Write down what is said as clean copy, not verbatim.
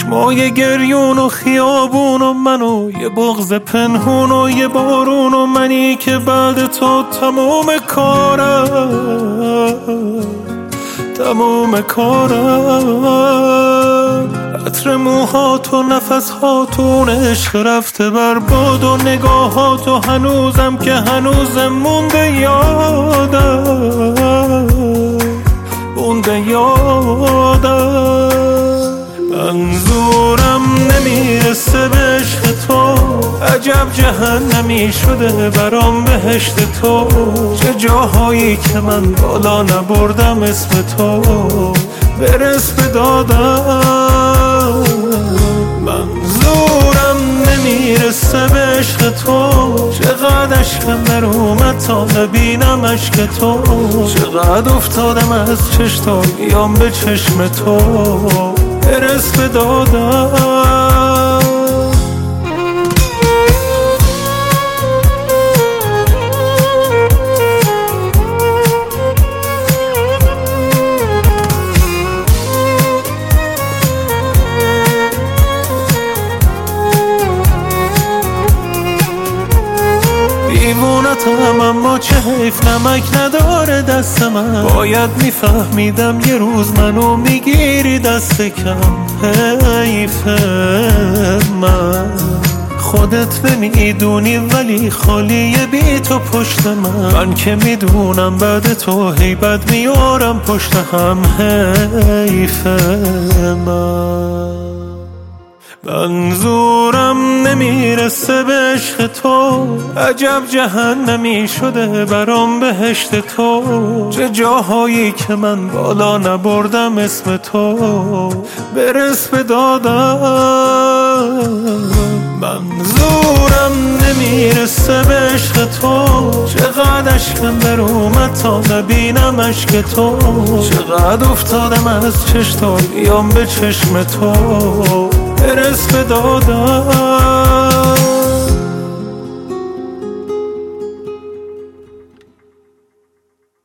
چشمای گریون و خیابون و من و یه بغض پنهون و یه بارون و منی که بعد تو تموم کارم عطر موهات و نفسهاتون عشق رفته بر باد و نگاهات و هنوزم که هنوزم مونده یادم منظورم نمیرسه به عشق تو، عجب جهنمی شده برام بهشت تو، چه جاهایی که من بالا نبردم اسم تو برس به دادم. منظورم نمیرسه به عشق تو، چقدر عشقم در اومد تا نبینم عشق تو، چقدر افتادم از چشم بیام به چشم تو برس به دادم. دیوونتم اما چه حیف نمک نداره دست من، باید میفهمیدم یه روز منو میگیری دست کم. حیف من خودت نمیدونی ولی خالیه بی تو پشت من که میدونم بعد تو هیبت میارم پشت هم. حیف من منظورم نمیرسه به عشق تو، عجب جهنمی شده برام بهشت تو، چه جاهایی که من بالا نبردم اسم تو برس به دادم. منظورم نمیرسه به عشق تو، چقدر عشقم در اومد تا نبینم عشق تو، چقدر افتادم از چشم بیام به چشم تو برس به دادم.